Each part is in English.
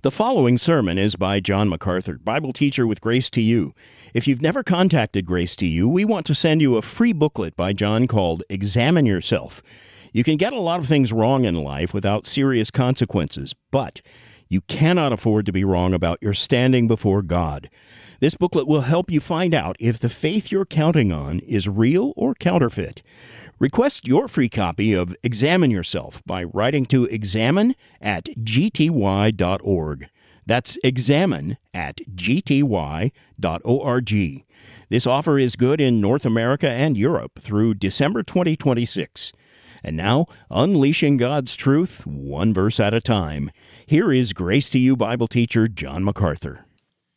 The following sermon is by John MacArthur, Bible teacher with Grace to You. If you've never contacted Grace to You, we want to send you a free booklet by John called Examine Yourself. You can get a lot of things wrong in life without serious consequences, but you cannot afford to be wrong about your standing before God. This booklet will help you find out if the faith you're counting on is real or counterfeit. Request your free copy of Examine Yourself by writing to examine@gty.org. That's examine@gty.org. This offer is good in North America and Europe through December 2026. And now, unleashing God's truth, one verse at a time. Here is Grace to You Bible teacher John MacArthur.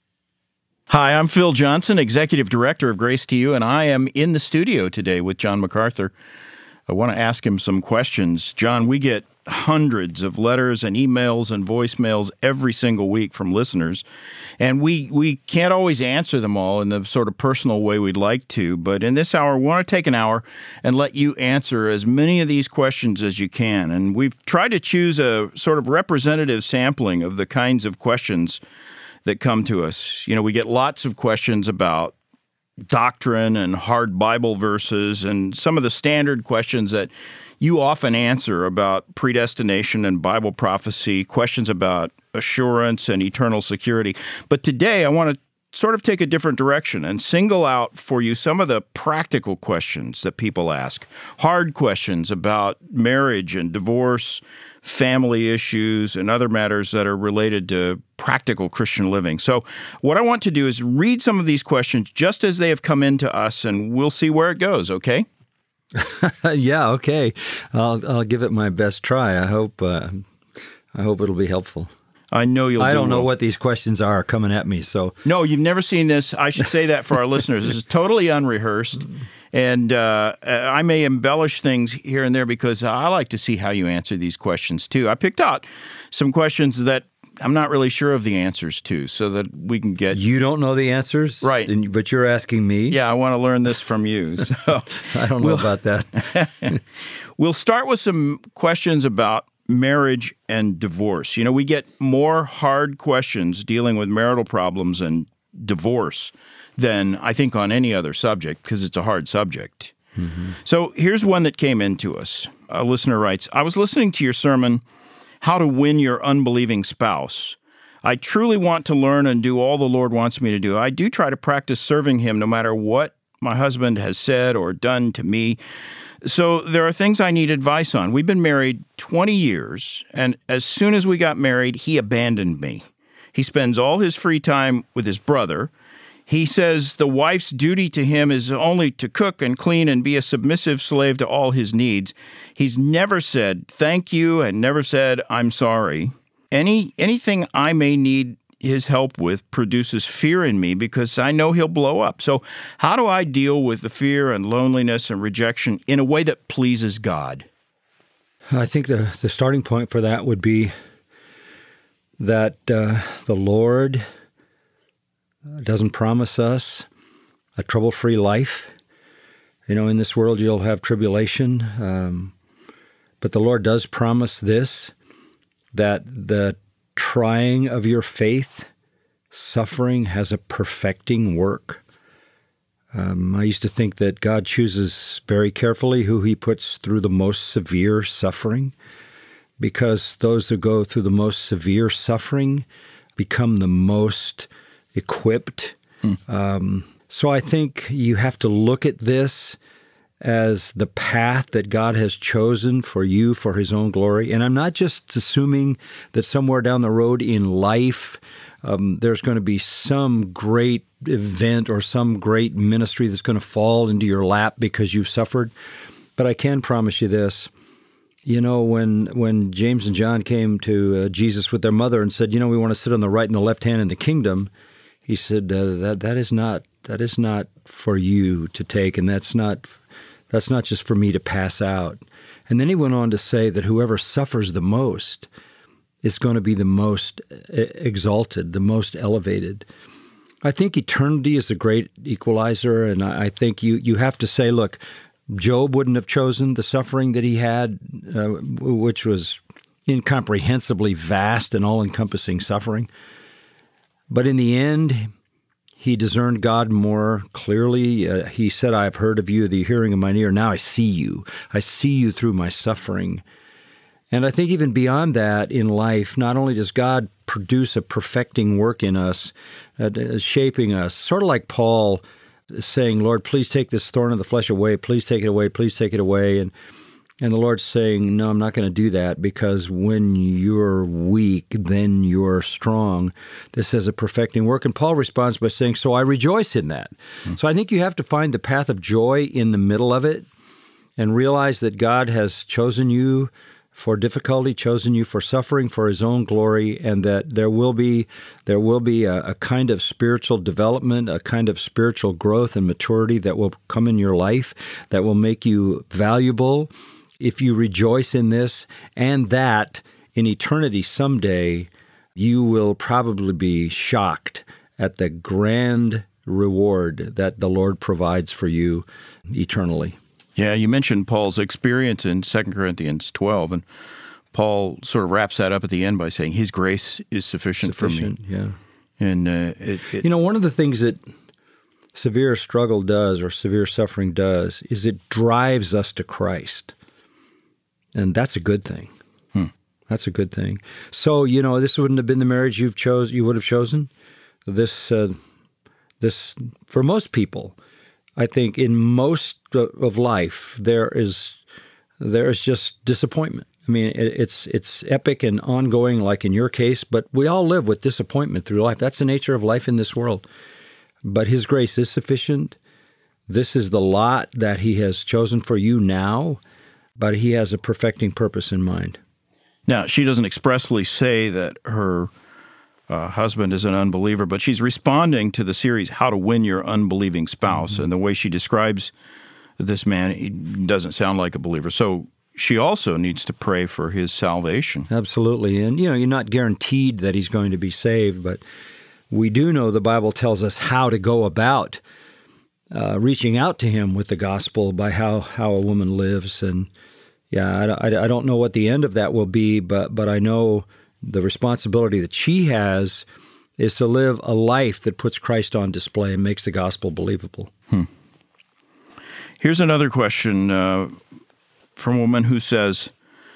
Hi, I'm Phil Johnson, Executive Director of Grace to You, and I am in the studio today with John MacArthur. I want to ask him some questions. John, we get hundreds of letters and emails and voicemails every single week from listeners, and we can't always answer them all in the sort of personal way we'd like to, but in this hour, we want to take an hour and let you answer as many of these questions as you can, and we've tried to choose a sort of representative sampling of the kinds of questions that come to us. You know, we get lots of questions about doctrine and hard Bible verses and some of the standard questions that you often answer about predestination and Bible prophecy, questions about assurance and eternal security. But today I want to sort of take a different direction and single out for you some of the practical questions that people ask, hard questions about marriage and divorce, family issues, and other matters that are related to practical Christian living. So what I want to do is read some of these questions just as they have come into us, and we'll see where it goes, okay? Yeah, okay. I'll give it my best try. I hope it'll be helpful. I know you'll do I don't know well. what these questions are coming at me, so... No, you've never seen this. I should say that for our listeners. This is totally unrehearsed, and I may embellish things here and there because I like to see how you answer these questions, too. I picked out some questions that I'm not really sure of the answers to so that we can get... You don't know the answers? Right. But you're asking me? Yeah, I want to learn this from you. So I don't know about that. We'll start with some questions about marriage and divorce. You know, we get more hard questions dealing with marital problems and divorce than I think on any other subject because it's a hard subject. Mm-hmm. So here's one that came into us. A listener writes, I was listening to your sermon, How to Win Your Unbelieving Spouse. I truly want to learn and do all the Lord wants me to do. I do try to practice serving Him no matter what my husband has said or done to me. So there are things I need advice on. We've been married 20 years, and as soon as we got married, he abandoned me. He spends all his free time with his brother. He says the wife's duty to him is only to cook and clean and be a submissive slave to all his needs. He's never said thank you and never said I'm sorry. Anything I may need his help with produces fear in me because I know he'll blow up. So how do I deal with the fear and loneliness and rejection in a way that pleases God? I think the starting point for that would be that the Lord doesn't promise us a trouble-free life. You know, in this world you'll have tribulation, but the Lord does promise this, that the trying of your faith, suffering has a perfecting work. I used to think that God chooses very carefully who He puts through the most severe suffering, because those who go through the most severe suffering become the most equipped. So I think you have to look at this as the path that God has chosen for you for His own glory. And I'm not just assuming that somewhere down the road in life there's going to be some great event or some great ministry that's going to fall into your lap because you've suffered. But I can promise you this. You know, when James and John came to Jesus with their mother and said, you know, we want to sit on the right and the left hand in the kingdom, He said, that is not for you to take, and that's not just for me to pass out. And then He went on to say that whoever suffers the most is going to be the most exalted, the most elevated. I think eternity is a great equalizer, and I think you have to say, look, Job wouldn't have chosen the suffering that he had, which was incomprehensibly vast and all-encompassing suffering. But in the end, he discerned God more clearly. He said, I have heard of you, the hearing of mine ear. Now I see you. I see you through my suffering. And I think even beyond that in life, not only does God produce a perfecting work in us, shaping us, sort of like Paul saying, Lord, please take this thorn of the flesh away. Please take it away. Please take it away. And the Lord's saying, no, I'm not going to do that, because when you're weak, then you're strong. This is a perfecting work. And Paul responds by saying, so I rejoice in that. So I think you have to find the path of joy in the middle of it and realize that God has chosen you for difficulty, chosen you for suffering, for his own glory, and that there will be a kind of spiritual development, a kind of spiritual growth and maturity that will come in your life that will make you valuable if you rejoice in this, and that in eternity someday you will probably be shocked at the grand reward that the Lord provides for you eternally. Yeah, you mentioned Paul's experience in 2 Corinthians 12, and Paul sort of wraps that up at the end by saying, his grace is sufficient for me. Yeah. And one of the things that severe struggle does, or severe suffering does, is it drives us to Christ. And that's a good thing. That's a good thing. So, this wouldn't have been the marriage you would have chosen. This for most people, I think in most of life, there is just disappointment. I mean, it's epic and ongoing, like in your case, but we all live with disappointment through life. That's the nature of life in this world. But his grace is sufficient. This is the lot that he has chosen for you now, but he has a perfecting purpose in mind. Now, she doesn't expressly say that her husband is an unbeliever, but she's responding to the series, How to Win Your Unbelieving Spouse, and the way she describes this man, he doesn't sound like a believer. So she also needs to pray for his salvation. Absolutely. And, you're not guaranteed that he's going to be saved, but we do know the Bible tells us how to go about reaching out to him with the gospel by how a woman lives. And, I don't know what the end of that will be, but I know the responsibility that she has is to live a life that puts Christ on display and makes the gospel believable. Here's another question from a woman who says,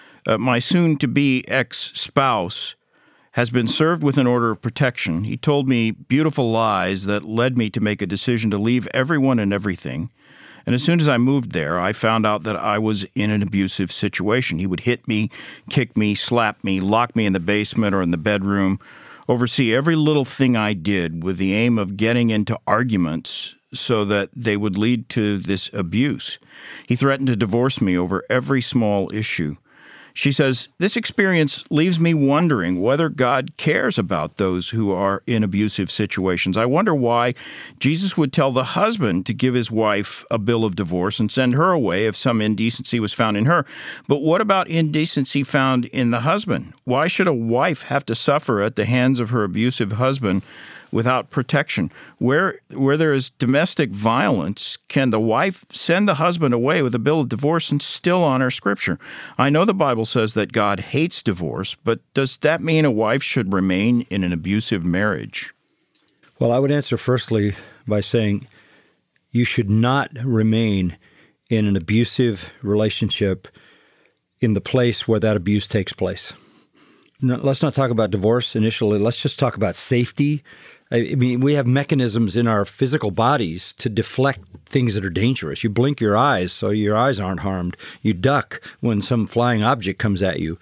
my soon-to-be ex-spouse has been served with an order of protection. He told me beautiful lies that led me to make a decision to leave everyone and everything. And as soon as I moved there, I found out that I was in an abusive situation. He would hit me, kick me, slap me, lock me in the basement or in the bedroom, oversee every little thing I did with the aim of getting into arguments so that they would lead to this abuse. He threatened to divorce me over every small issue. She says, this experience leaves me wondering whether God cares about those who are in abusive situations. I wonder why Jesus would tell the husband to give his wife a bill of divorce and send her away if some indecency was found in her. But what about indecency found in the husband? Why should a wife have to suffer at the hands of her abusive husband without protection? Where there is domestic violence, can the wife send the husband away with a bill of divorce and still honor Scripture? I know the Bible says that God hates divorce, but does that mean a wife should remain in an abusive marriage? Well, I would answer firstly by saying you should not remain in an abusive relationship in the place where that abuse takes place. No, let's not talk about divorce initially. Let's just talk about safety. I mean, we have mechanisms in our physical bodies to deflect things that are dangerous. You blink your eyes so your eyes aren't harmed. You duck when some flying object comes at you.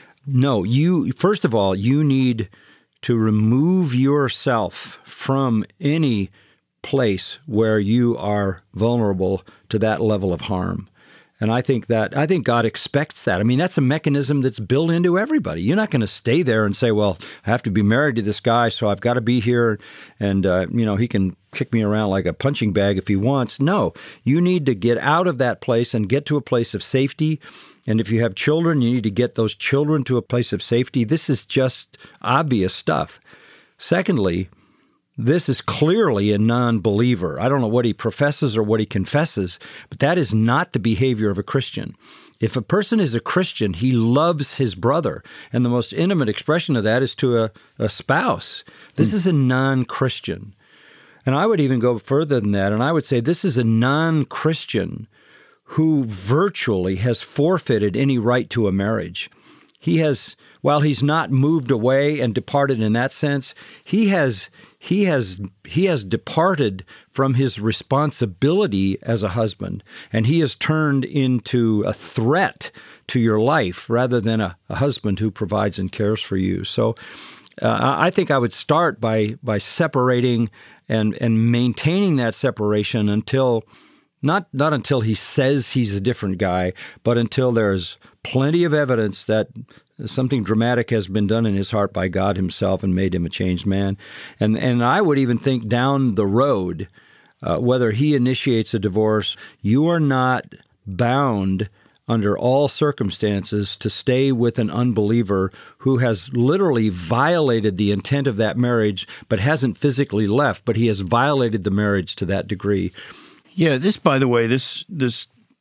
No, first of all, you need to remove yourself from any place where you are vulnerable to that level of harm. And I think God expects that. I mean, that's a mechanism that's built into everybody. You're not going to stay there and say, well, I have to be married to this guy, so I've got to be here, and he can kick me around like a punching bag if he wants. No, you need to get out of that place and get to a place of safety. And if you have children, you need to get those children to a place of safety. This is just obvious stuff. Secondly, this is clearly a non-believer. I don't know what he professes or what he confesses, but that is not the behavior of a Christian. If a person is a Christian, he loves his brother. And the most intimate expression of that is to a spouse. This is a non-Christian. And I would even go further than that, and I would say this is a non-Christian who virtually has forfeited any right to a marriage. He has, while he's not moved away and departed in that sense, he has departed from his responsibility as a husband, and he has turned into a threat to your life rather than a husband who provides and cares for you. So I think I would start by separating and maintaining that separation until not until he says he's a different guy, but until there's plenty of evidence that something dramatic has been done in his heart by God himself and made him a changed man. And I would even think down the road, whether he initiates a divorce, you are not bound under all circumstances to stay with an unbeliever who has literally violated the intent of that marriage, but hasn't physically left, but he has violated the marriage to that degree. Yeah, this, by the way, the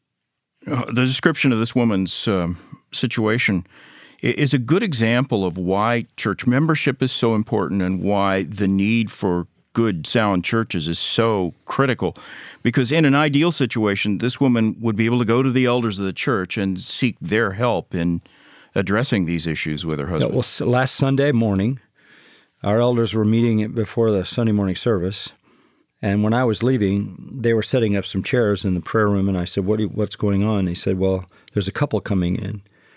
description of this woman's situation is a good example of why church membership is so important and why the need for good, sound churches is so critical. Because in an ideal situation, this woman would be able to go to the elders of the church and seek their help in addressing these issues with her husband. Yeah, well, last Sunday morning, our elders were meeting before the Sunday morning service. And when I was leaving, they were setting up some chairs in the prayer room, and I said, what's going on? And he said, well, there's a couple coming in,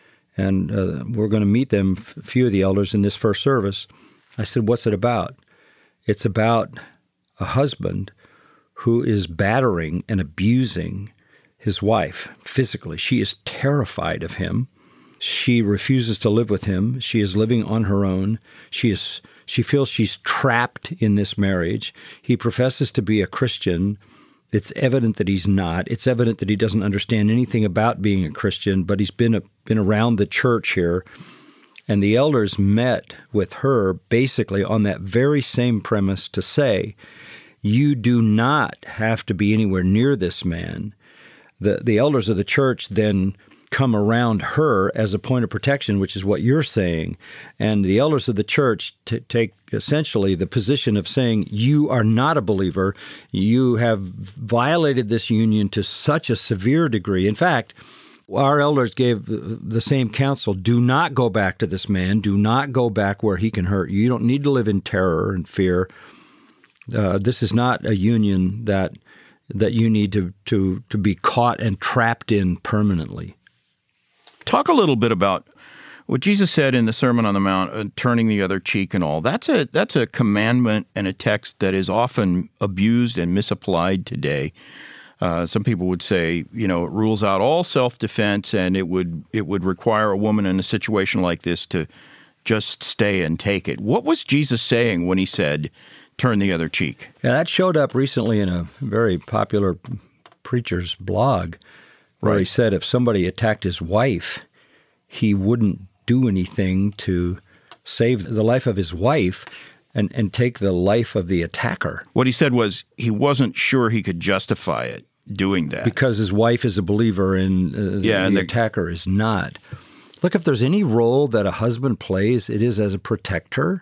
and we're going to meet them, a few of the elders, in this first service. I said, what's it about? It's about a husband who is battering and abusing his wife physically. She is terrified of him. She refuses to live with him. She is living on her own. She feels she's trapped in this marriage. He professes to be a Christian. It's evident that he's not. It's evident that he doesn't understand anything about being a Christian, but he's been around the church here. And the elders met with her basically on that very same premise to say, you do not have to be anywhere near this man. The elders of the church then come around her as a point of protection, which is what you're saying. And the elders of the church take essentially the position of saying, you are not a believer. You have violated this union to such a severe degree. In fact, our elders gave the same counsel. Do not go back to this man. Do not go back where he can hurt you. You don't need to live in terror and fear. This is not a union that you need to be caught and trapped in permanently. Talk a little bit about what Jesus said in the Sermon on the Mount, turning the other cheek and all. That's a commandment and a text that is often abused and misapplied today. Some people would say, it rules out all self-defense, and it would require a woman in a situation like this to just stay and take it. What was Jesus saying when he said, turn the other cheek? Yeah, that showed up recently in a very popular preacher's blog, where he said if somebody attacked his wife, he wouldn't do anything to save the life of his wife and take the life of the attacker. What he said was he wasn't sure he could justify it doing that. Because his wife is a believer and the attacker is not. Look, if there's any role that a husband plays, it is as a protector.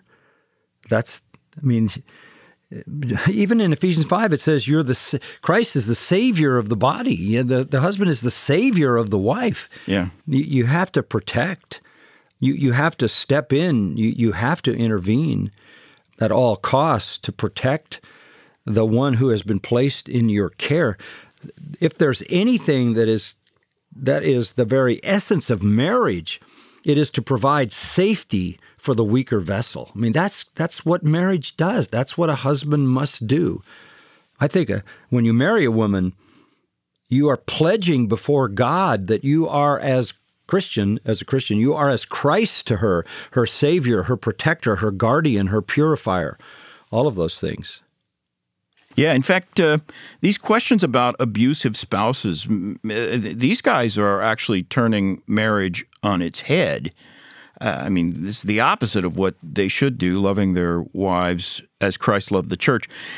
Even in Ephesians 5, it says Christ is the Savior of the body. The husband is the Savior of the wife. Yeah, you have to protect. You have to step in. You have to intervene at all costs to protect the one who has been placed in your care. If there's anything that is the very essence of marriage, it is to provide safety for the weaker vessel. I mean, that's what marriage does. That's what a husband must do. I think when you marry a woman, you are pledging before God that you are as a Christian, you are as Christ to her Savior, her protector, her guardian, her purifier, all of those things. Yeah, in fact, these questions about abusive spouses, these guys are actually turning marriage on its head. This is the opposite of what they should do, loving their wives as Christ loved the church.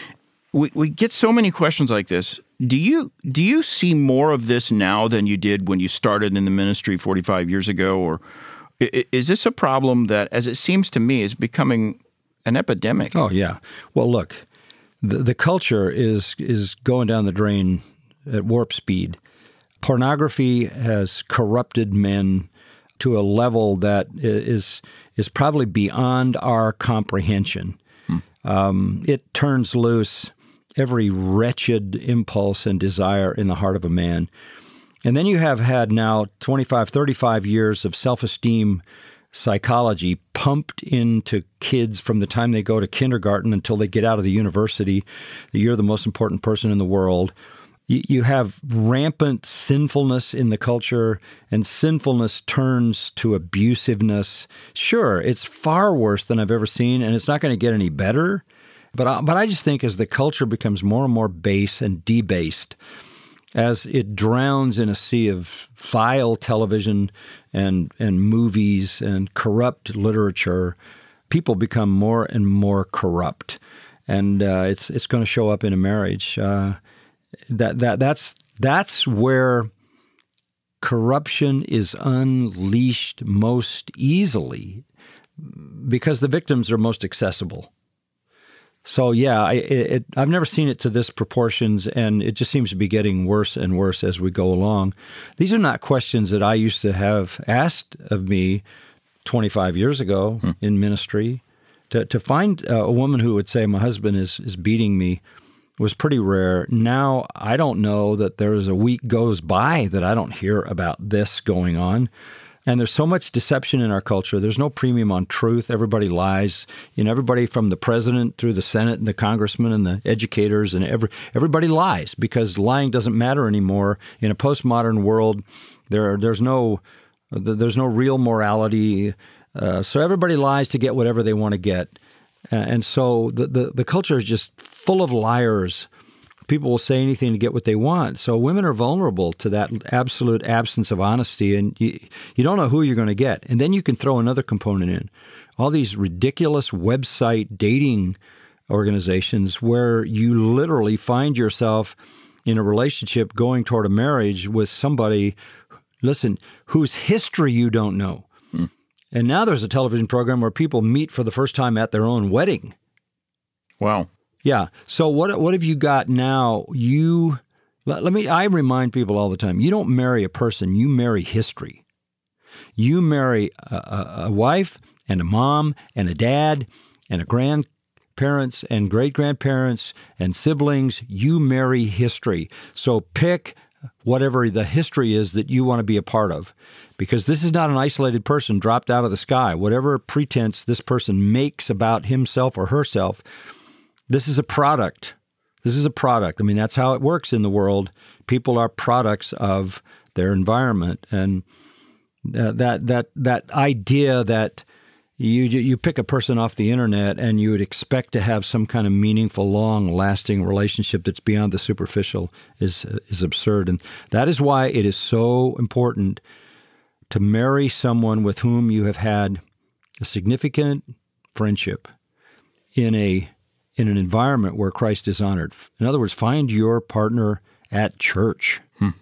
We get so many questions like this. Do you see more of this now than you did when you started in the ministry 45 years ago? Or is this a problem that, as it seems to me, is becoming an epidemic? Oh, yeah. Well, look, the culture is going down the drain at warp speed. Pornography has corrupted men to a level that is probably beyond our comprehension. It turns loose every wretched impulse and desire in the heart of a man. And then you have had now 25, 35 years of self-esteem psychology pumped into kids from the time they go to kindergarten until they get out of the university, that you're the most important person in the world. You have rampant sinfulness in the culture, and sinfulness turns to abusiveness. Sure, it's far worse than I've ever seen, and it's not going to get any better. But I just think as the culture becomes more and more base and debased, as it drowns in a sea of vile television and movies and corrupt literature, people become more and more corrupt, and it's going to show up in a marriage. That's where corruption is unleashed most easily, because the victims are most accessible. So yeah, I've never seen it to this proportions, and it just seems to be getting worse and worse as we go along. These are not questions that I used to have asked of me 25 years ago in ministry. To find a woman who would say, my husband is beating me, was pretty rare. Now, I don't know that there's a week goes by that I don't hear about this going on. And there's so much deception in our culture. There's no premium on truth. Everybody lies. Everybody from the president through the Senate and the congressmen and the educators and everybody lies, because lying doesn't matter anymore. In a postmodern world, there's no real morality. So everybody lies to get whatever they want to get. And so the culture is just full of liars. People will say anything to get what they want. So women are vulnerable to that absolute absence of honesty, and you don't know who you're going to get. And then you can throw another component in. All these ridiculous website dating organizations where you literally find yourself in a relationship going toward a marriage with somebody, listen, whose history you don't know. And now there's a television program where people meet for the first time at their own wedding. Wow. Yeah. So what have you got now? I remind people all the time, you don't marry a person, you marry history. You marry a wife and a mom and a dad and a grandparents and great-grandparents and siblings. You marry history. So pick whatever the history is that you want to be a part of, because this is not an isolated person dropped out of the sky. Whatever pretense this person makes about himself or herself, this is a product. This is a product. I mean, that's how it works in the world. People are products of their environment, and that idea that you pick a person off the internet and you would expect to have some kind of meaningful, long-lasting relationship that's beyond the superficial is absurd. And that is why it is so important to marry someone with whom you have had a significant friendship in an environment where Christ is honored. In other words, find your partner at church.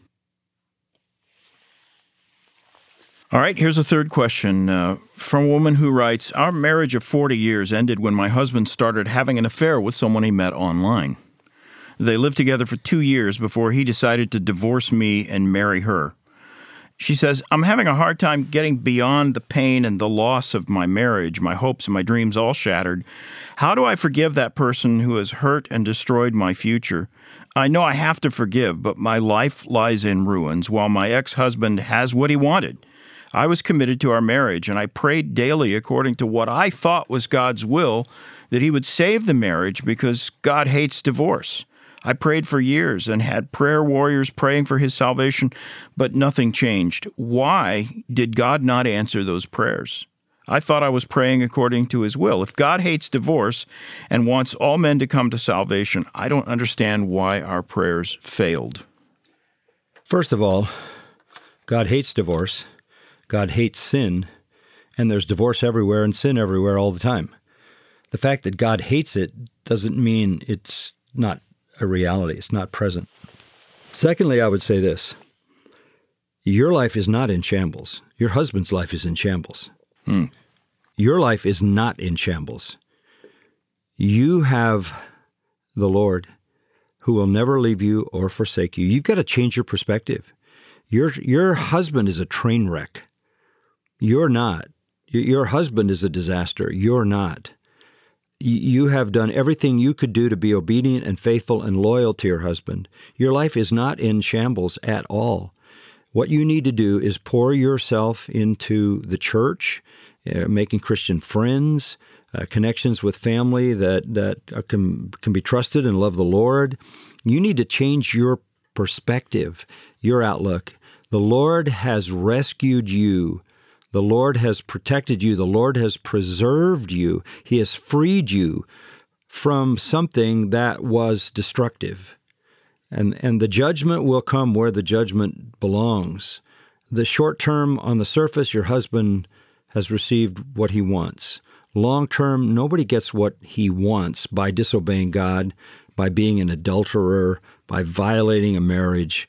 All right, here's a third question from a woman who writes, our marriage of 40 years ended when my husband started having an affair with someone he met online. They lived together for 2 years before he decided to divorce me and marry her. She says, I'm having a hard time getting beyond the pain and the loss of my marriage, my hopes and my dreams all shattered. How do I forgive that person who has hurt and destroyed my future? I know I have to forgive, but my life lies in ruins while my ex-husband has what he wanted. I was committed to our marriage, and I prayed daily according to what I thought was God's will, that he would save the marriage because God hates divorce. I prayed for years and had prayer warriors praying for his salvation, but nothing changed. Why did God not answer those prayers? I thought I was praying according to his will. If God hates divorce and wants all men to come to salvation, I don't understand why our prayers failed. First of all, God hates divorce. God hates sin, and there's divorce everywhere and sin everywhere all the time. The fact that God hates it doesn't mean it's not a reality. It's not present. Secondly, I would say this. Your life is not in shambles. Your husband's life is in shambles. Your life is not in shambles. You have the Lord who will never leave you or forsake you. You've got to change your perspective. Your husband is a train wreck. You're not. Your husband is a disaster. You're not. You have done everything you could do to be obedient and faithful and loyal to your husband. Your life is not in shambles at all. What you need to do is pour yourself into the church, making Christian friends, connections with family that can be trusted and love the Lord. You need to change your perspective, your outlook. The Lord has rescued you. The Lord has protected you. The Lord has preserved you. He has freed you from something that was destructive. And the judgment will come where the judgment belongs. The short term, on the surface, your husband has received what he wants. Long term, nobody gets what he wants by disobeying God, by being an adulterer, by violating a marriage.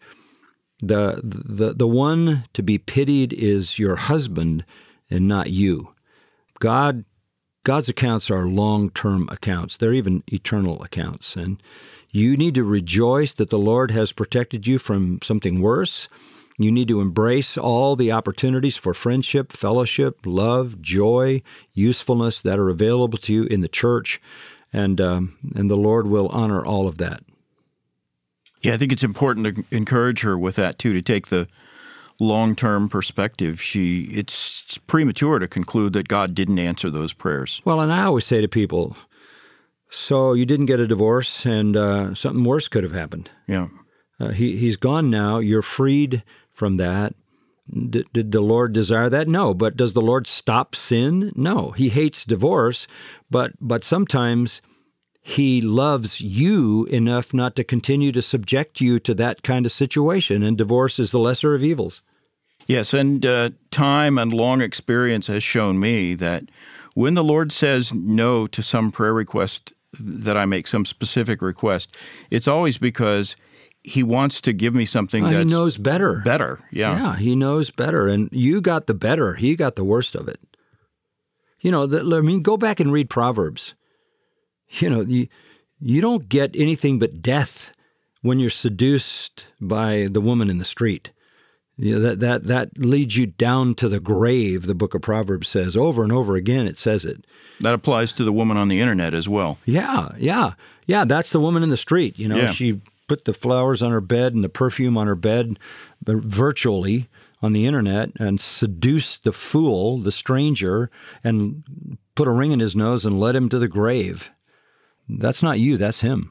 The one to be pitied is your husband and not you. God's accounts are long-term accounts. They're even eternal accounts. And you need to rejoice that the Lord has protected you from something worse. You need to embrace all the opportunities for friendship, fellowship, love, joy, usefulness that are available to you in the church, and the Lord will honor all of that. Yeah, I think it's important to encourage her with that, too, to take the long-term perspective. It's premature to conclude that God didn't answer those prayers. Well, and I always say to people, so you didn't get a divorce and something worse could have happened. Yeah. He's gone now. You're freed from that. Did the Lord desire that? No. But does the Lord stop sin? No. He hates divorce, but sometimes He loves you enough not to continue to subject you to that kind of situation, and divorce is the lesser of evils. Yes, and time and long experience has shown me that when the Lord says no to some prayer request that I make, some specific request, it's always because He wants to give me something that's... He knows better. Better, yeah. Yeah, He knows better, and you got the better. He got the worst of it. Go back and read Proverbs. You don't get anything but death when you're seduced by the woman in the street. That leads you down to the grave, the book of Proverbs says. Over and over again it says it. That applies to the woman on the internet as well. Yeah, that's the woman in the street. Yeah. She put the flowers on her bed and the perfume on her bed virtually on the internet and seduced the fool, the stranger, and put a ring in his nose and led him to the grave. That's not you, that's him.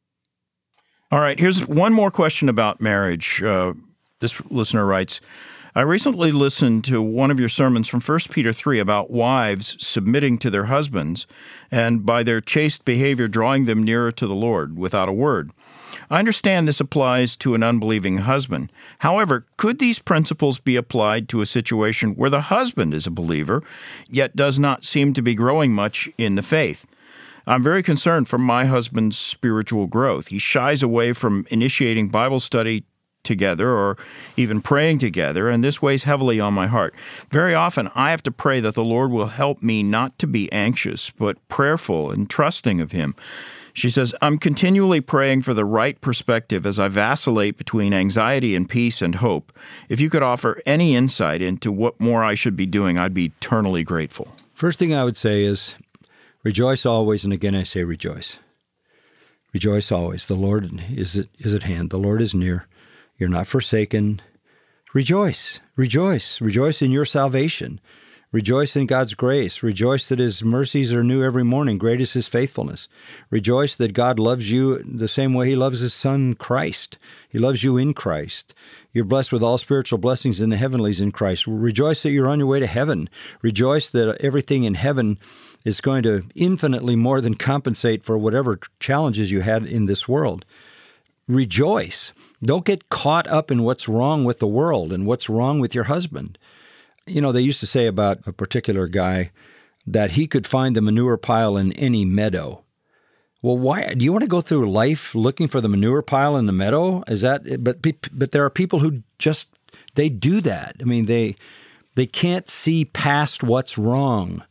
All right, here's one more question about marriage. This listener writes, I recently listened to one of your sermons from 1 Peter 3 about wives submitting to their husbands and by their chaste behavior drawing them nearer to the Lord without a word. I understand this applies to an unbelieving husband. However, could these principles be applied to a situation where the husband is a believer, yet does not seem to be growing much in the faith? I'm very concerned for my husband's spiritual growth. He shies away from initiating Bible study together or even praying together, and this weighs heavily on my heart. Very often, I have to pray that the Lord will help me not to be anxious, but prayerful and trusting of Him. She says, I'm continually praying for the right perspective as I vacillate between anxiety and peace and hope. If you could offer any insight into what more I should be doing, I'd be eternally grateful. First thing I would say is, rejoice always, and again I say rejoice. Rejoice always. The Lord is at hand. The Lord is near. You're not forsaken. Rejoice. Rejoice. Rejoice in your salvation. Rejoice in God's grace. Rejoice that His mercies are new every morning. Great is His faithfulness. Rejoice that God loves you the same way He loves His Son, Christ. He loves you in Christ. You're blessed with all spiritual blessings in the heavenlies in Christ. Rejoice that you're on your way to heaven. Rejoice that everything in heaven is going to infinitely more than compensate for whatever challenges you had in this world. Rejoice. Don't get caught up in what's wrong with the world and what's wrong with your husband. They used to say about a particular guy that he could find the manure pile in any meadow. Well, why do you want to go through life looking for the manure pile in the meadow? Is that? But there are people who just they do that. I mean, they can't see past what's wrong.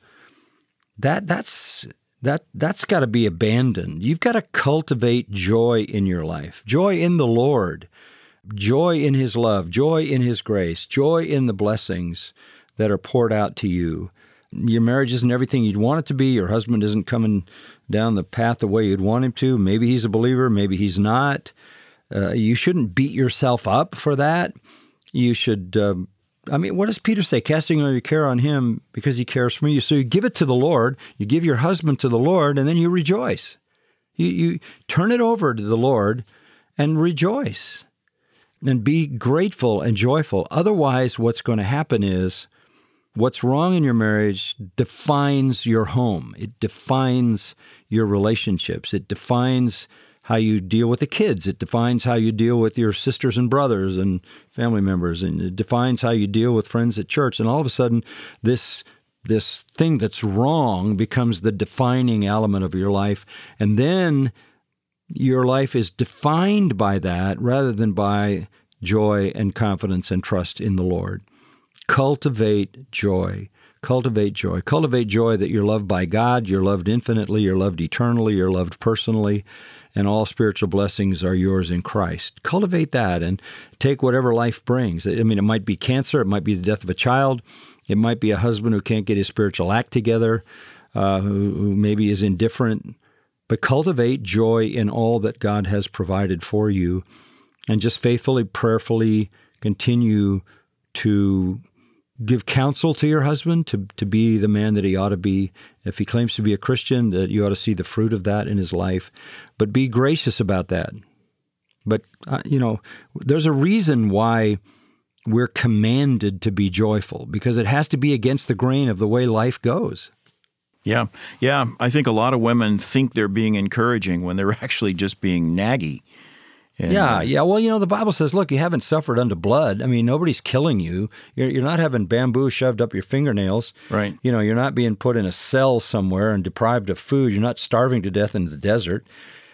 That's got to be abandoned. You've got to cultivate joy in your life, joy in the Lord, joy in His love, joy in His grace, joy in the blessings that are poured out to you. Your marriage isn't everything you'd want it to be. Your husband isn't coming down the path the way you'd want him to. Maybe he's a believer, maybe he's not. You shouldn't beat yourself up for that. You should, what does Peter say? Casting all your care on Him because He cares for you. So you give it to the Lord, you give your husband to the Lord, and then you rejoice. You turn it over to the Lord and rejoice and be grateful and joyful. Otherwise, what's going to happen is what's wrong in your marriage defines your home. It defines your relationships. It defines how you deal with the kids. It defines how you deal with your sisters and brothers and family members. And it defines how you deal with friends at church. And all of a sudden, this thing that's wrong becomes the defining element of your life. And then your life is defined by that rather than by joy and confidence and trust in the Lord. Cultivate joy. Cultivate joy. Cultivate joy that you're loved by God, you're loved infinitely, you're loved eternally, you're loved personally, and all spiritual blessings are yours in Christ. Cultivate that and take whatever life brings. I mean, it might be cancer, it might be the death of a child, it might be a husband who can't get his spiritual act together, who maybe is indifferent, but cultivate joy in all that God has provided for you, and just faithfully, prayerfully continue to give counsel to your husband to be the man that he ought to be. If he claims to be a Christian, that you ought to see the fruit of that in his life. But be gracious about that. But, there's a reason why we're commanded to be joyful, because it has to be against the grain of the way life goes. Yeah. I think a lot of women think they're being encouraging when they're actually just being naggy. And, yeah. Well, the Bible says, look, you haven't suffered unto blood. I mean, nobody's killing you. You're not having bamboo shoved up your fingernails. Right. You're not being put in a cell somewhere and deprived of food. You're not starving to death in the desert.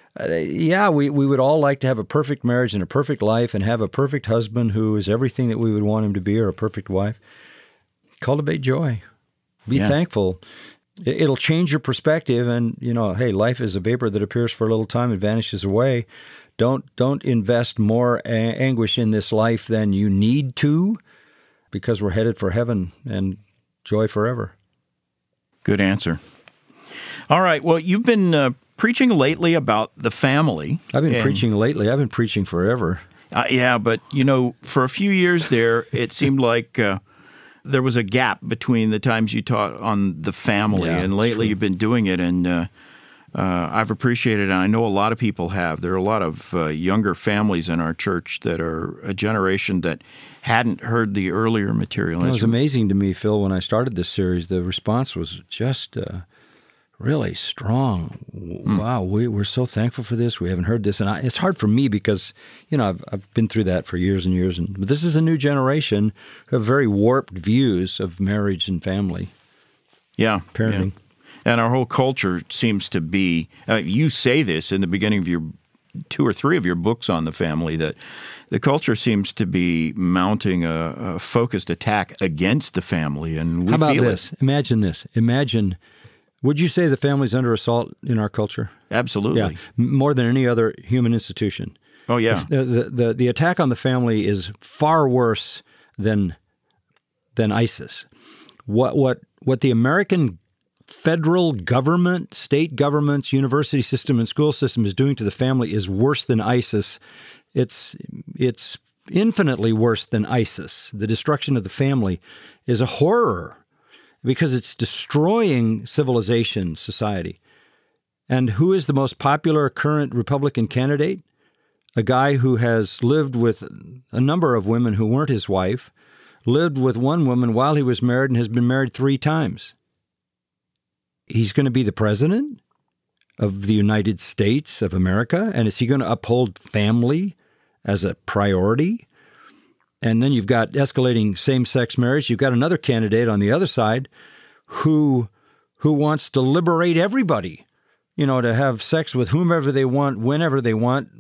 We would all like to have a perfect marriage and a perfect life and have a perfect husband who is everything that we would want him to be, or a perfect wife. Cultivate joy. Be thankful. It'll change your perspective. And, hey, life is a vapor that appears for a little time and vanishes away. Don't invest more anguish in this life than you need to, because we're headed for heaven and joy forever. Good answer. All right. Well, you've been preaching lately about the family. I've been preaching lately. I've been preaching forever. But, for a few years there, it seemed like there was a gap between the times you taught on the family, and lately you've been doing it, and I've appreciated it, and I know a lot of people have. There are a lot of younger families in our church that are a generation that hadn't heard the earlier material. It was amazing to me, Phil, when I started this series. The response was just really strong. Wow, we're so thankful for this. We haven't heard this. And it's hard for me because, I've been through that for years and years. But this is a new generation who have very warped views of marriage and family. Yeah. Parenting. Yeah. And our whole culture seems to be, you say this in the beginning of your 2 or 3 of your books on the family, that the culture seems to be mounting a focused attack against the family. And we How about feel this? it. Imagine this. Would you say the family's under assault in our culture? Absolutely. Yeah, more than any other human institution. Oh, yeah. The attack on the family is far worse than ISIS. What the American federal government, state governments, university system, and school system is doing to the family is worse than ISIS. It's infinitely worse than ISIS. The destruction of the family is a horror because it's destroying civilization, society. And who is the most popular current Republican candidate? A guy who has lived with a number of women who weren't his wife, lived with one woman while he was married, and has been married 3 times. He's going to be the president of the United States of America, and is he going to uphold family as a priority? And then you've got escalating same-sex marriage. You've got another candidate on the other side who wants to liberate everybody to have sex with whomever they want, whenever they want.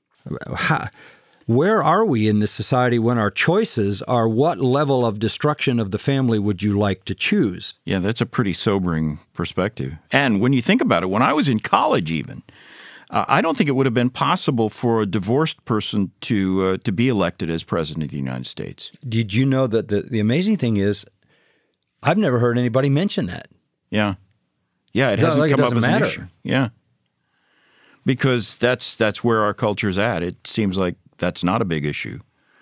Where are we in this society when our choices are what level of destruction of the family would you like to choose? Yeah, that's a pretty sobering perspective. And when you think about it, when I was in college even, I don't think it would have been possible for a divorced person to be elected as president of the United States. Did you know that the amazing thing is, I've never heard anybody mention that. Yeah. Yeah, it hasn't come up as an issue. Yeah. Because that's where our culture's at. It seems like that's not a big issue.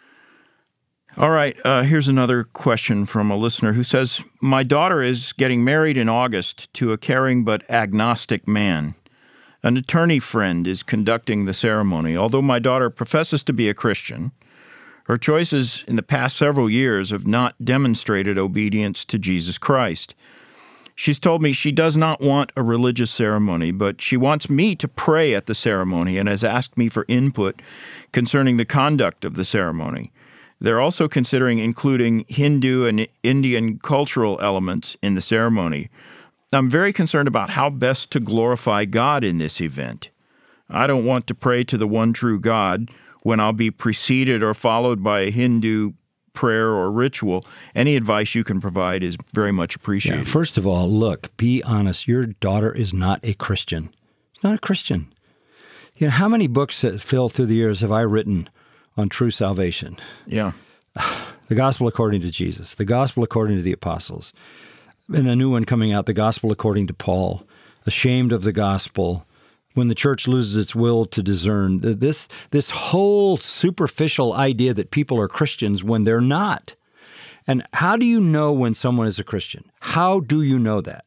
All right, here's another question from a listener who says, my daughter is getting married in August to a caring but agnostic man. An attorney friend is conducting the ceremony. Although my daughter professes to be a Christian, her choices in the past several years have not demonstrated obedience to Jesus Christ. She's told me she does not want a religious ceremony, but she wants me to pray at the ceremony and has asked me for input concerning the conduct of the ceremony. They're also considering including Hindu and Indian cultural elements in the ceremony. I'm very concerned about how best to glorify God in this event. I don't want to pray to the one true God when I'll be preceded or followed by a Hindu prayer or ritual. Any advice you can provide is very much appreciated. Yeah, first of all, look, be honest. Your daughter is not a Christian. She's not a Christian. How many books, Phil, through the years have I written on true salvation? Yeah. The Gospel According to Jesus, the Gospel According to the Apostles, and a new one coming out, the Gospel According to Paul, Ashamed of the Gospel, When the Church Loses Its Will to Discern. This whole superficial idea that people are Christians when they're not. And how do you know when someone is a Christian? How do you know that?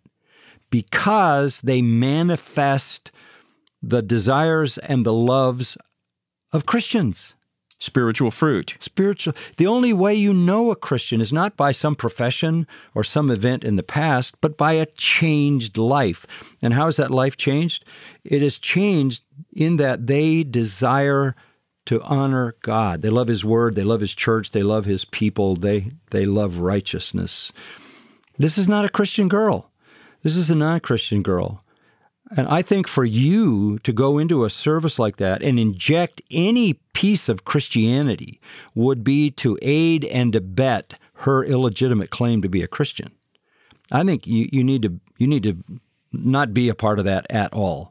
Because they manifest the desires and the loves of Christians. Spiritual fruit. The only way you know a Christian is not by some profession or some event in the past, but by a changed life. And how is that life changed? It is changed in that they desire to honor God. They love His Word. They love His church. They love His people. They love righteousness. This is not a Christian girl. This is a non-Christian girl. And I think for you to go into a service like that and inject any piece of Christianity would be to aid and abet her illegitimate claim to be a Christian. I think you need to not be a part of that at all.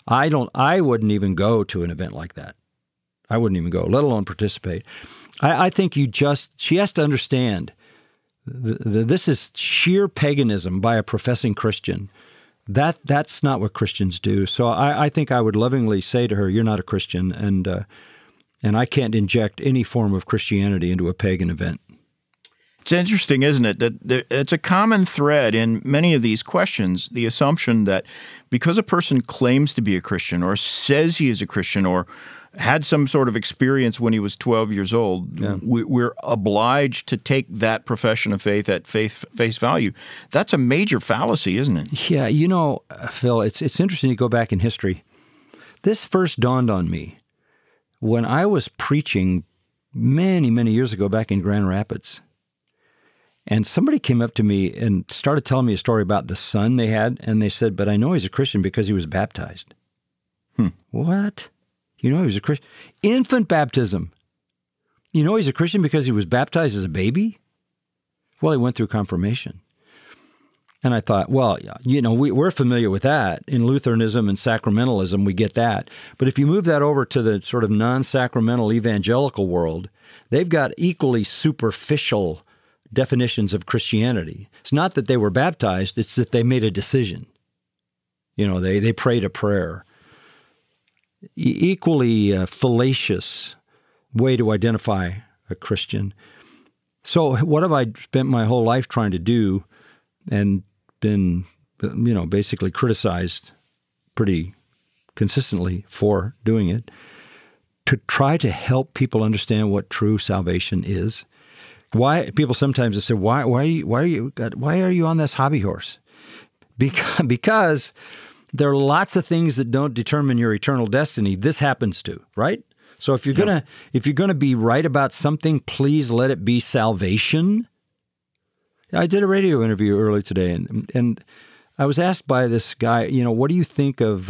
I wouldn't even go to an event like that. I wouldn't even go, let alone participate. I think she has to understand this is sheer paganism by a professing Christian. That's not what Christians do. So I think I would lovingly say to her, you're not a Christian, and I can't inject any form of Christianity into a pagan event. It's interesting, isn't it, that it's a common thread in many of these questions, the assumption that because a person claims to be a Christian or says he is a Christian or had some sort of experience when he was 12 years old, yeah, we're obliged to take that profession of faith at face value. That's a major fallacy, isn't it? Yeah, Phil, it's interesting to go back in history. This first dawned on me when I was preaching many, many years ago back in Grand Rapids. And somebody came up to me and started telling me a story about the son they had, and they said, but I know he's a Christian because he was baptized. What? He was a Christian. Infant baptism. He's a Christian because he was baptized as a baby? Well, he went through confirmation. And I thought, well, we're familiar with that. In Lutheranism and sacramentalism, we get that. But if you move that over to the sort of non-sacramental evangelical world, they've got equally superficial definitions of Christianity. It's not that they were baptized, it's that they made a decision. They prayed a prayer. Equally fallacious way to identify a Christian. So what have I spent my whole life trying to do and been, basically criticized pretty consistently for doing it? To try to help people understand what true salvation is. Why people sometimes say, why are you on this hobby horse? Because there are lots of things that don't determine your eternal destiny. This happens to, right? So if you're gonna be right about something, please let it be salvation. I did a radio interview earlier today, and I was asked by this guy, what do you think of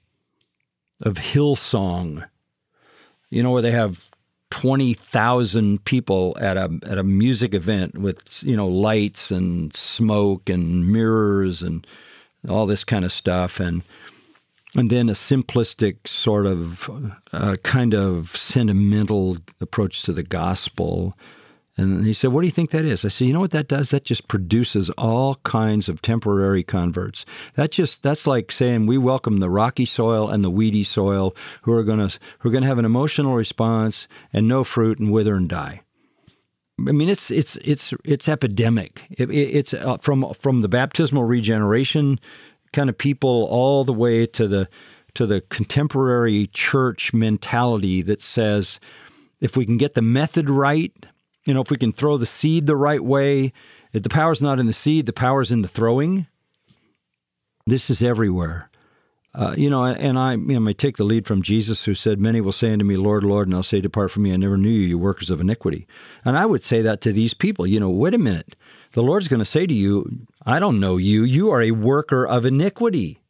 Hillsong? Where they have 20,000 people at a music event with lights and smoke and mirrors and all this kind of stuff, and then a simplistic sort of kind of sentimental approach to the gospel. And he said, "What do you think that is?" I said, "You know what that does? That just produces all kinds of temporary converts. That's like saying we welcome the rocky soil and the weedy soil who are going to have an emotional response and no fruit and wither and die." I mean, it's epidemic. It's from the baptismal regeneration kind of people all the way to the contemporary church mentality that says if we can get the method right. If we can throw the seed the right way, if the power's not in the seed, the power's in the throwing. This is everywhere. And I may take the lead from Jesus, who said, "Many will say unto me, Lord, Lord, and I'll say, depart from me, I never knew you, you workers of iniquity." And I would say that to these people, wait a minute. The Lord's going to say to you, "I don't know you. You are a worker of iniquity."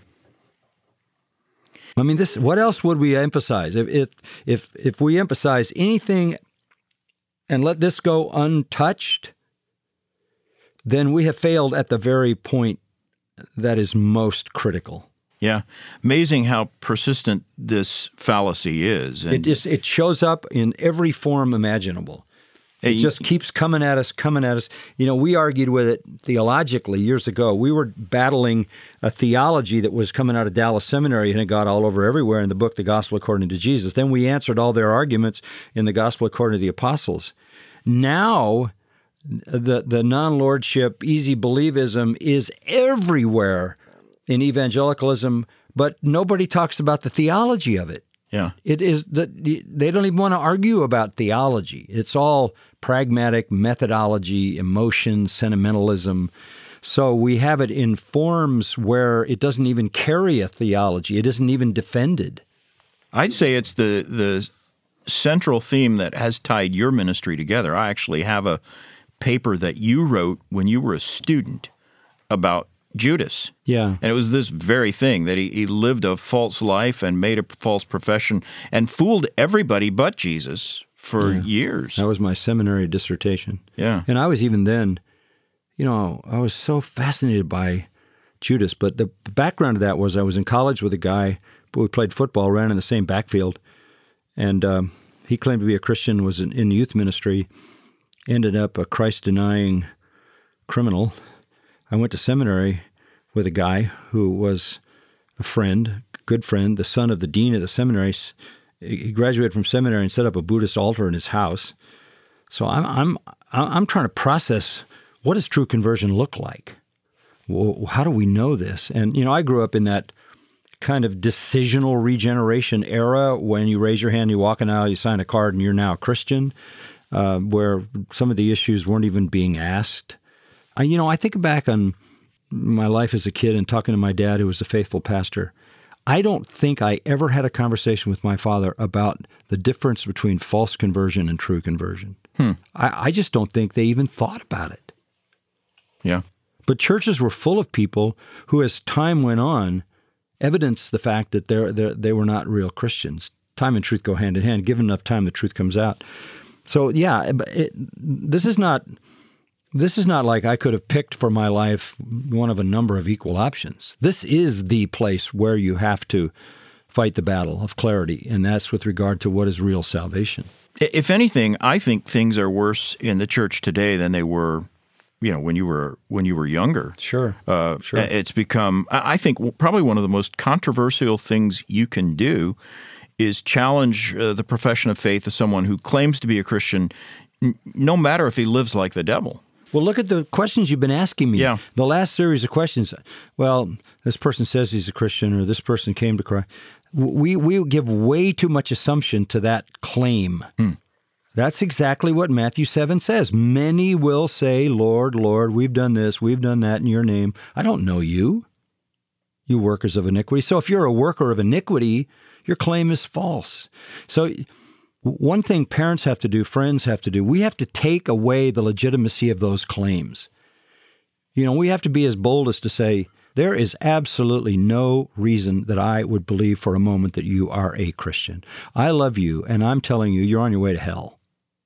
I mean, what else would we emphasize? If we emphasize anything and let this go untouched, then we have failed at the very point that is most critical. Yeah. Amazing how persistent this fallacy is. And it shows up in every form imaginable. It just keeps coming at us. We argued with it theologically years ago. We were battling a theology that was coming out of Dallas Seminary and it got all over everywhere in the book, The Gospel According to Jesus. Then we answered all their arguments in The Gospel According to the Apostles. Now, the non-lordship, easy believism is everywhere in evangelicalism, but nobody talks about the theology of it. Yeah. It is that they don't even want to argue about theology. It's all pragmatic methodology, emotion, sentimentalism. So we have it in forms where it doesn't even carry a theology. It isn't even defended. I'd say it's the central theme that has tied your ministry together. I actually have a paper that you wrote when you were a student about Judas. Yeah. And it was this very thing, that he lived a false life and made a false profession and fooled everybody but Jesus for years. That was my seminary dissertation. Yeah. And I was even then, I was so fascinated by Judas. But the background of that was I was in college with a guy, but we played football, ran in the same backfield. And he claimed to be a Christian, was in youth ministry, ended up a Christ-denying criminal. I went to seminary with a guy who was a friend, good friend, the son of the dean of the seminary. He graduated from seminary and set up a Buddhist altar in his house. So I'm trying to process, what does true conversion look like? Well, how do we know this? And I grew up in that kind of decisional regeneration era when you raise your hand, you walk an aisle, you sign a card, and you're now a Christian, where some of the issues weren't even being asked. I think back on my life as a kid and talking to my dad, who was a faithful pastor. I don't think I ever had a conversation with my father about the difference between false conversion and true conversion. I just don't think they even thought about it. Yeah. But churches were full of people who, as time went on, evidenced the fact that they were not real Christians. Time and truth go hand in hand. Given enough time, the truth comes out. So, yeah, this is not like I could have picked for my life one of a number of equal options. This is the place where you have to fight the battle of clarity, and that's with regard to what is real salvation. If anything, I think things are worse in the church today than they were, when you were younger. Sure. Sure. It's become, I think, probably one of the most controversial things you can do is challenge the profession of faith of someone who claims to be a Christian, no matter if he lives like the devil. Well, look at the questions you've been asking me. Yeah. The last series of questions. Well, this person says he's a Christian, or this person came to Christ. We give way too much assumption to that claim. That's exactly what Matthew 7 says. Many will say, Lord, Lord, we've done this, we've done that in your name. I don't know you, you workers of iniquity. So if you're a worker of iniquity, your claim is false. So one thing parents have to do, friends have to do, we have to take away the legitimacy of those claims. We have to be as bold as to say, There is absolutely no reason that I would believe for a moment that you are a Christian. I love you, and I'm telling you, you're on your way to hell.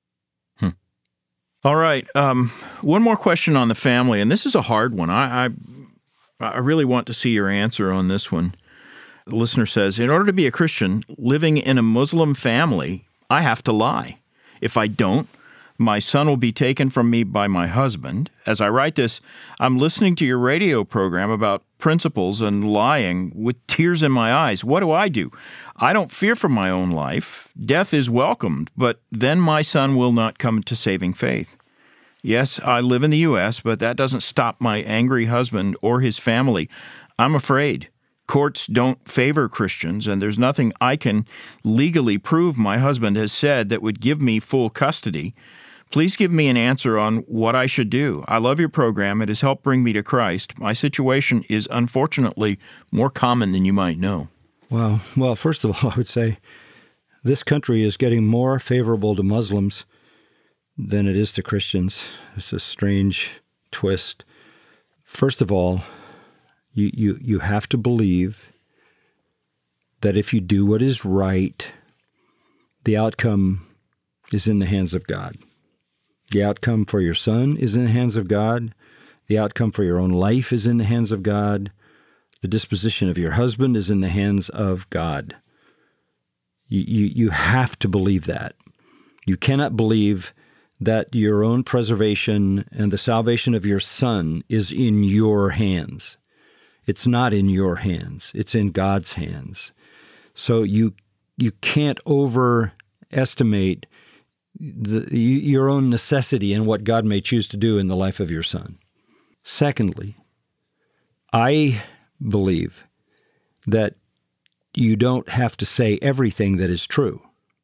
All right. One more question on the family, and this is a hard one. I really want to see your answer on this one. The listener says, in order to be a Christian living in a Muslim family, I have to lie. If I don't, my son will be taken from me by my husband. As I write this, I'm listening to your radio program about principles and lying with tears in my eyes. What do? I don't fear for my own life. Death is welcomed, but then my son will not come to saving faith. Yes, I live in the U.S., but that doesn't stop my angry husband or his family. I'm afraid. Courts don't favor Christians, and there's nothing I can legally prove my husband has said that would give me full custody. Please give me an answer on what I should do. I love your program. It has helped bring me to Christ. My situation is unfortunately more common than you might know. Well, first of all, I would say this country is getting more favorable to Muslims than it is to Christians. It's a strange twist. First of all, you have to believe that if you do what is right, the outcome is in the hands of God. The outcome for your son is in the hands of God. The outcome for your own life is in the hands of God. The disposition of your husband is in the hands of God. You have to believe that. You cannot believe that your own preservation and the salvation of your son is in your hands. It's not in your hands. It's in God's hands. So you can't overestimate your own necessity and what God may choose to do in the life of your son. Secondly, I believe that you don't have to say everything that is true.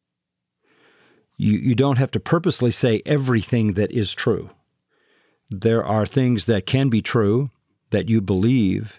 You don't have to purposely say everything that is true. There are things that can be true that you believe,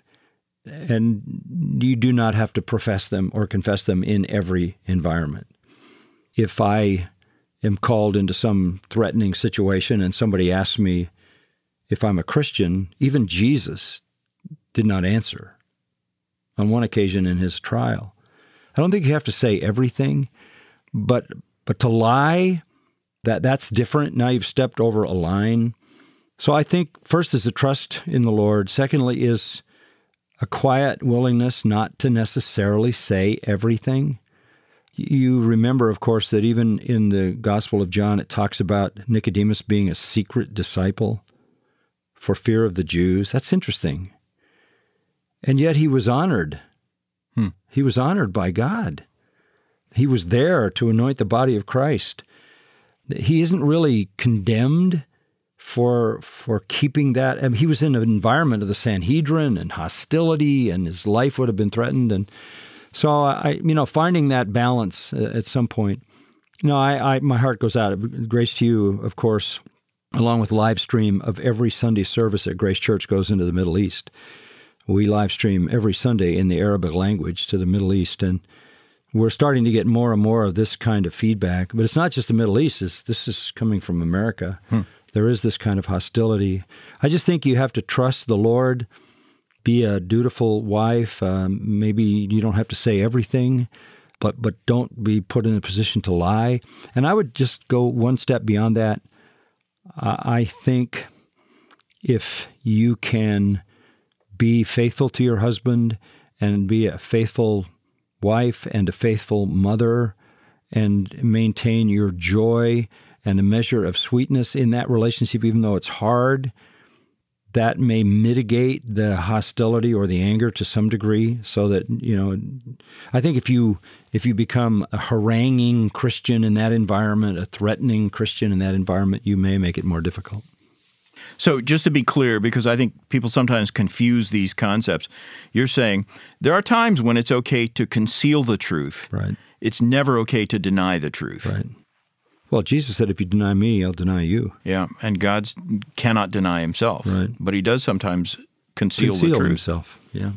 and you do not have to profess them or confess them in every environment. If I am called into some threatening situation and somebody asks me if I'm a Christian, even Jesus did not answer on one occasion in his trial. I don't think you have to say everything, but to lie, that's different. Now you've stepped over a line. So I think first is a trust in the Lord. Secondly is a quiet willingness not to necessarily say everything. You remember, of course, that even in the Gospel of John, it talks about Nicodemus being a secret disciple for fear of the Jews. That's interesting. And yet he was honored. He was honored by God. He was there to anoint the body of Christ. He isn't really condemned for keeping that. I mean, he was in an environment of the Sanhedrin and hostility, and his life would have been threatened. And so, finding that balance at some point, my heart goes out. Grace to you, of course, along with live stream of every Sunday service at Grace Church goes into the Middle East. We live stream every Sunday in the Arabic language to the Middle East, and we're starting to get more and more of this kind of feedback. But it's not just the Middle East. This is coming from America. There is this kind of hostility. I just think you have to trust the Lord, be a dutiful wife. Maybe you don't have to say everything, but don't be put in a position to lie. And I would just go one step beyond that. I think if you can be faithful to your husband and be a faithful wife and a faithful mother and maintain your joy and a measure of sweetness in that relationship, even though it's hard, that may mitigate the hostility or the anger to some degree, so that, I think if you become a haranguing Christian in that environment, a threatening Christian in that environment, you may make it more difficult. So just to be clear, because I think people sometimes confuse these concepts, you're saying there are times when it's okay to conceal the truth. Right. It's never okay to deny the truth. Right. Well, Jesus said, if you deny me, I'll deny you. Yeah, and God cannot deny himself. Right. But he does sometimes conceal the truth. Himself, yeah.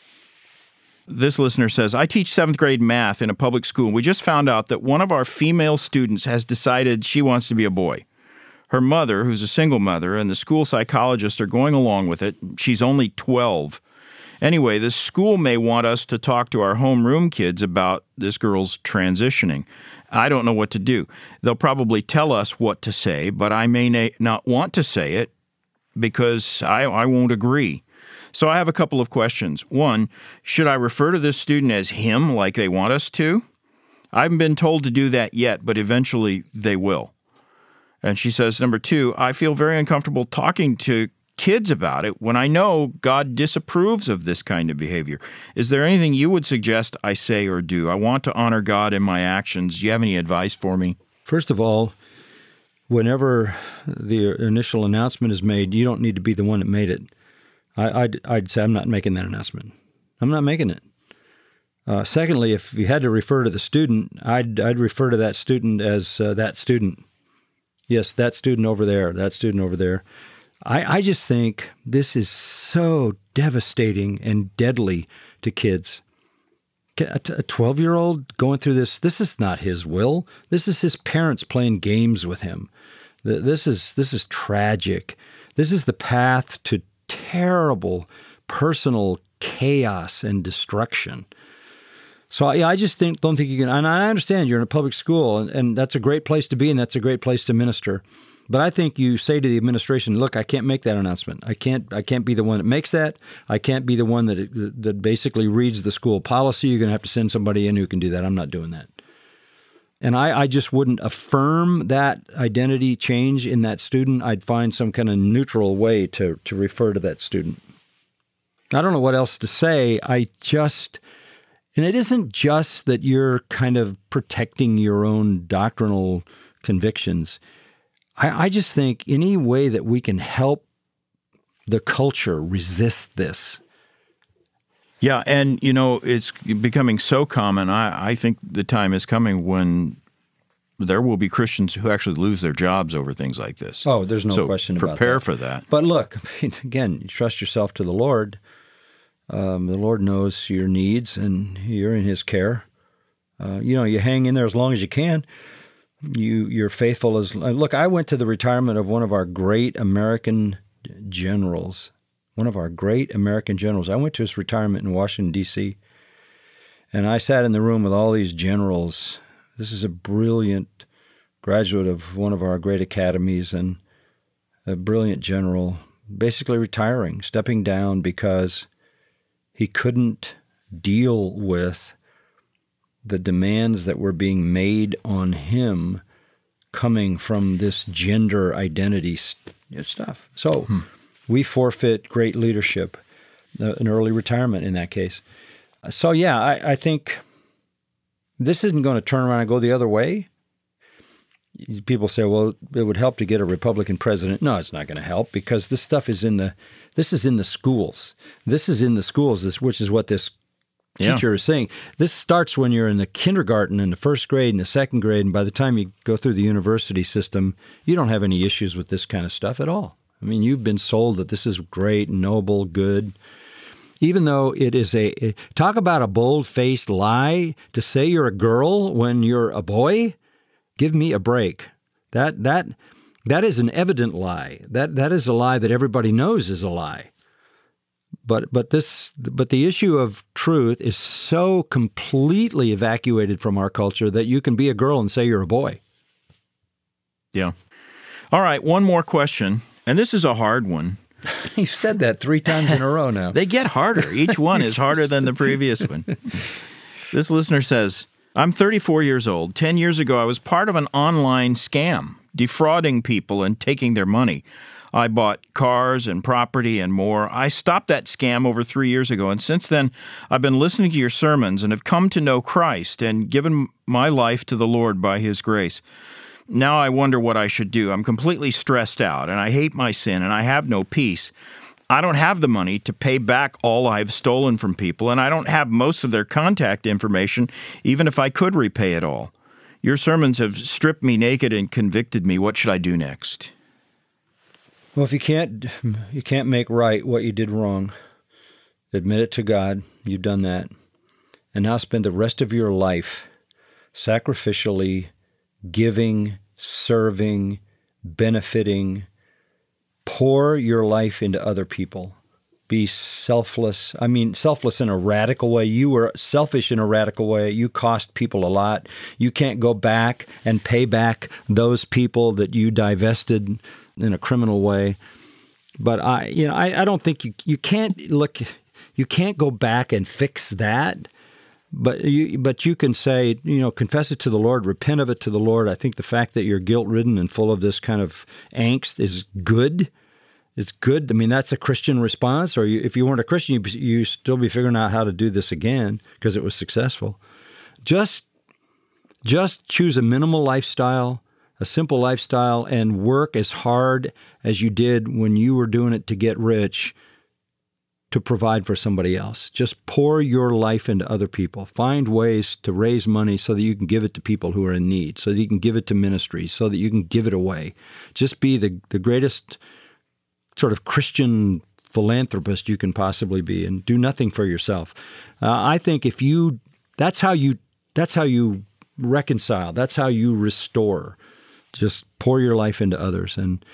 This listener says, I teach 7th grade math in a public school. We just found out that one of our female students has decided she wants to be a boy. Her mother, who's a single mother, and the school psychologist are going along with it. She's only 12. Anyway, the school may want us to talk to our homeroom kids about this girl's transitioning. I don't know what to do. They'll probably tell us what to say, but I may not want to say it because I won't agree. So I have a couple of questions. One, should I refer to this student as him like they want us to? I haven't been told to do that yet, but eventually they will. And she says, number two, I feel very uncomfortable talking to kids about it when I know God disapproves of this kind of behavior. Is there anything you would suggest I say or do? I want to honor God in my actions. Do you have any advice for me? First of all, whenever the initial announcement is made, you don't need to be the one that made it. I'd say I'm not making that announcement. I'm not making it. Secondly, if you had to refer to the student, I'd refer to that student as that student. Yes, that student over there, that student over there. I just think this is so devastating and deadly to kids. A 12-year-old going through this is not his will. This is his parents playing games with him. This is tragic. This is the path to terrible personal chaos and destruction. So I just don't think you can. And I understand you're in a public school, and that's a great place to be, and that's a great place to minister. But I think you say to the administration, "Look, I can't make that announcement. I can't be the one that makes that. I can't be the one that basically reads the school policy. You're going to have to send somebody in who can do that. I'm not doing that." And I just wouldn't affirm that identity change in that student. I'd find some kind of neutral way to refer to that student. I don't know what else to say. And it isn't just that you're kind of protecting your own doctrinal convictions. I just think any way that we can help the culture resist this. Yeah, and, it's becoming so common. I think the time is coming when there will be Christians who actually lose their jobs over things like this. Oh, there's no question about that. Prepare for that. But look, again, you trust yourself to the Lord. The Lord knows your needs, and you're in His care. You hang in there as long as you can. You're faithful as. Look, I went to the retirement of one of our great American generals. I went to his retirement in Washington, D.C., and I sat in the room with all these generals. This is a brilliant graduate of one of our great academies and a brilliant general, basically retiring, stepping down because he couldn't deal with the demands that were being made on him coming from this gender identity stuff. So we forfeit great leadership, an early retirement in that case. So, yeah, I think this isn't going to turn around and go the other way. People say, well, it would help to get a Republican president. No, it's not going to help because this stuff is in the schools. This is in the schools, which is what this teacher is saying. This starts when you're in the kindergarten, in the first grade, and the second grade, and by the time you go through the university system, you don't have any issues with this kind of stuff at all. I mean, you've been sold that this is great, noble, good. Even though it is talk about a bold-faced lie to say you're a girl when you're a boy, give me a break. That is an evident lie. That is a lie that everybody knows is a lie. But the issue of truth is so completely evacuated from our culture that you can be a girl and say you're a boy. Yeah. All right, one more question, and this is a hard one. You've said that 3 times in a row now. They get harder. Each one is harder than the previous one. This listener says, I'm 34 years old. 10 years ago, I was part of an online scam, defrauding people and taking their money. I bought cars and property and more. I stopped that scam over 3 years ago, and since then, I've been listening to your sermons and have come to know Christ and given my life to the Lord by His grace. Now I wonder what I should do. I'm completely stressed out, and I hate my sin, and I have no peace. I don't have the money to pay back all I've stolen from people, and I don't have most of their contact information, even if I could repay it all. Your sermons have stripped me naked and convicted me. What should I do next? Well, if you can't make right what you did wrong, admit it to God. You've done that. And now spend the rest of your life sacrificially giving, serving, benefiting. Pour your life into other people be selfless. I mean, selfless in a radical way. You were selfish in a radical way. You cost people a lot. You can't go back and pay back those people that you divested in a criminal way. But I don't think you can't go back and fix that. But you can say, confess it to the Lord, repent of it to the Lord. I think the fact that you're guilt-ridden and full of this kind of angst is good. It's good. I mean, that's a Christian response. Or if you weren't a Christian, you still be figuring out how to do this again because it was successful. Just choose a minimal lifestyle, a simple lifestyle, and work as hard as you did when you were doing it to get rich to provide for somebody else. Just pour your life into other people. Find ways to raise money so that you can give it to people who are in need, so that you can give it to ministries, so that you can give it away. Just be the greatest sort of Christian philanthropist you can possibly be, and do nothing for yourself. I think that's how you reconcile. That's how you restore. Just pour your life into others and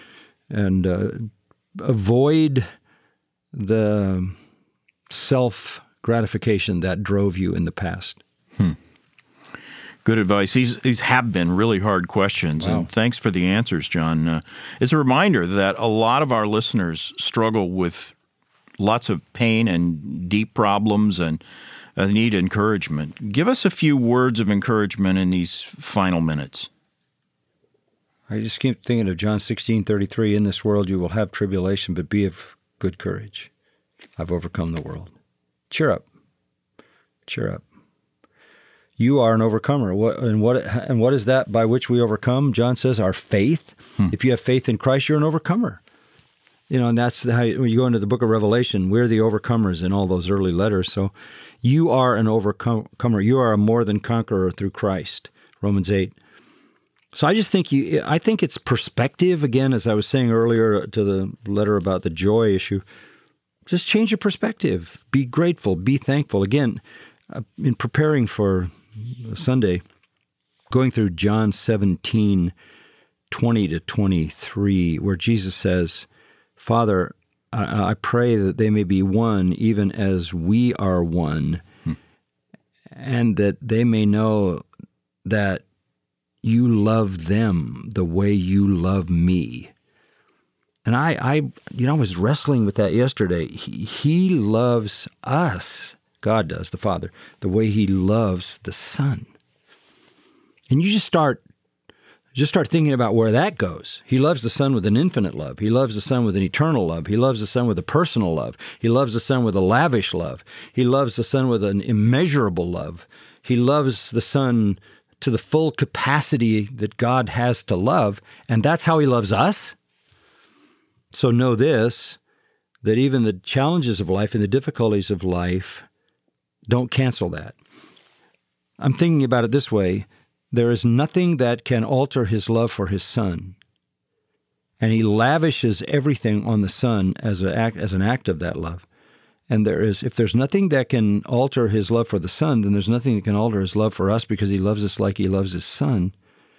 avoid the self-gratification that drove you in the past. Good advice. These have been really hard questions, Wow. and thanks for the answers, John. It's a reminder that a lot of our listeners struggle with lots of pain and deep problems and need encouragement. Give us a few words of encouragement in these final minutes. I just keep thinking of John 16:33. In this world you will have tribulation, but be of good courage. I've overcome the world. Cheer up. Cheer up. You are an overcomer. What is that by which we overcome? John says our faith. If you have faith in Christ, you're an overcomer. And that's how when you go into the book of Revelation, we're the overcomers in all those early letters. So you are an overcomer. You are a more than conqueror through Christ. Romans 8. So I think it's perspective. Again, as I was saying earlier to the letter about the joy issue, just change your perspective. Be grateful. Be thankful. Again, in preparing for Sunday, going through John 17:20-23, where Jesus says, Father, I pray that they may be one even as we are one, and that they may know that you love them the way you love me. And I was wrestling with that yesterday. He loves us, God does, the Father, the way He loves the Son. And you just start thinking about where that goes. He loves the Son with an infinite love. He loves the Son with an eternal love. He loves the Son with a personal love. He loves the Son with a lavish love. He loves the Son with an immeasurable love. He loves the Son to the full capacity that God has to love, and that's how He loves us. So know this, that even the challenges of life and the difficulties of life don't cancel that. I'm thinking about it this way. There is nothing that can alter His love for His Son, and He lavishes everything on the Son as an act of that love. And if there's nothing that can alter His love for the Son, then there's nothing that can alter His love for us because He loves us like He loves His Son.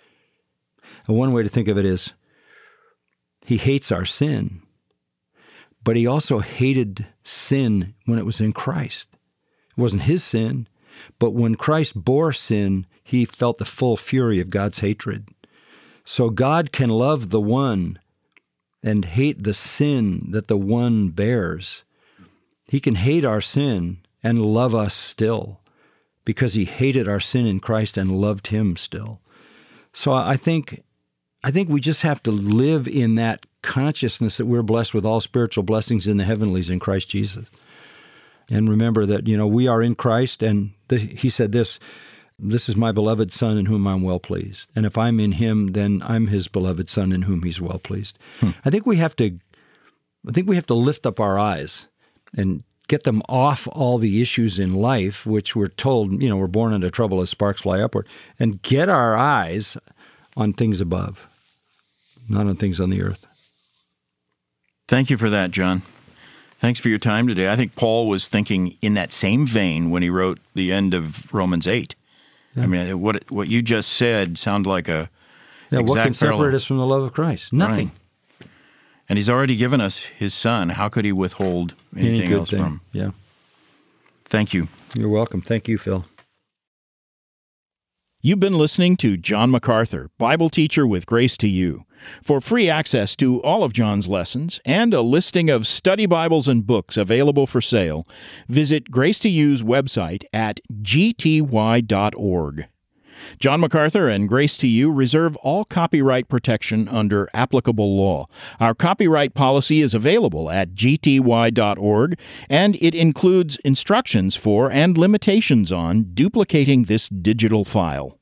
And one way to think of it is He hates our sin, but He also hated sin when it was in Christ. It wasn't His sin, but when Christ bore sin, He felt the full fury of God's hatred. So God can love the one and hate the sin that the one bears. He can hate our sin and love us still because He hated our sin in Christ and loved Him still. So I think we just have to live in that consciousness that we're blessed with all spiritual blessings in the heavenlies in Christ Jesus. And remember that, we are in Christ, and He said this is my beloved Son in whom I'm well pleased. And if I'm in Him, then I'm His beloved Son in whom He's well pleased. I think we have to lift up our eyes and get them off all the issues in life, which we're told, we're born into trouble as sparks fly upward, and get our eyes on things above, not on things on the earth. Thank you for that, John. Thanks for your time today. I think Paul was thinking in that same vein when he wrote the end of Romans 8. Yeah. I mean, what you just said sounded like a what can separate us from the love of Christ? Nothing. Right. And He's already given us His Son. How could He withhold anything else from? Yeah. Thank you. You're welcome. Thank you, Phil. You've been listening to John MacArthur, Bible teacher with Grace to You. For free access to all of John's lessons and a listing of study Bibles and books available for sale, visit Grace to You's website at gty.org. John MacArthur and Grace to You reserve all copyright protection under applicable law. Our copyright policy is available at gty.org, and it includes instructions for and limitations on duplicating this digital file.